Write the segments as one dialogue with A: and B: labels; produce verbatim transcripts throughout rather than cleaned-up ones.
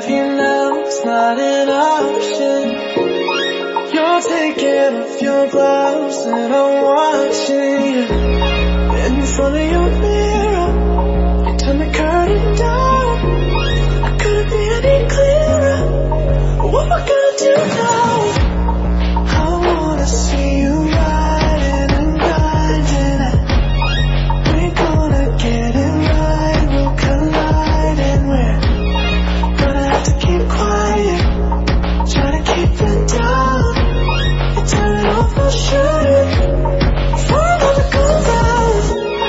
A: have you now, it's not an option. You're taking off your gloves and I'm watching you. In front of your mirror, you turn the curtain down. I couldn't be any clearer. What am I gonna do now? I wanna see you riding and grinding it. We're gonna get it right, we'll collide and we're gonna have to keep quiet. Try to keep it down. You turn it off, I'll shoot it. Before another goes out.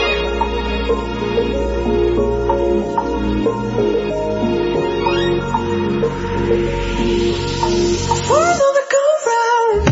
A: Before another go round.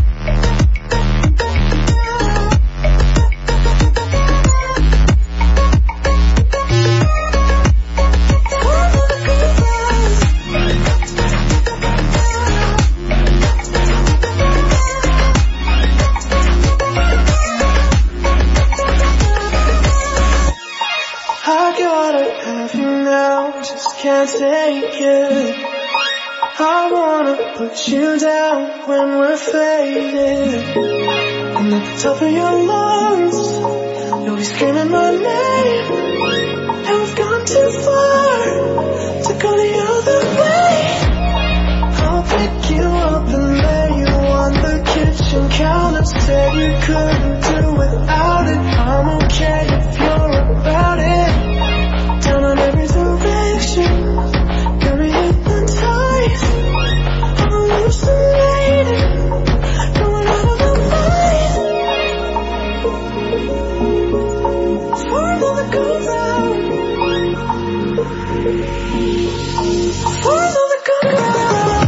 A: I gotta have you now, just can't take it. I wanna put you down when we're faded. And at the top of your lungs, you'll be screaming my name. And we've gone too far to go the other way. I'll pick you up and lay you on the kitchen counter. Said you couldn't do without it. I'm okay if you're about it. Down on every direction, got me hypnotized. I'm hallucinating, going out of my mind. Before another go round. Before another go round.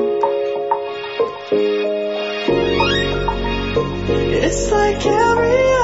A: It's like every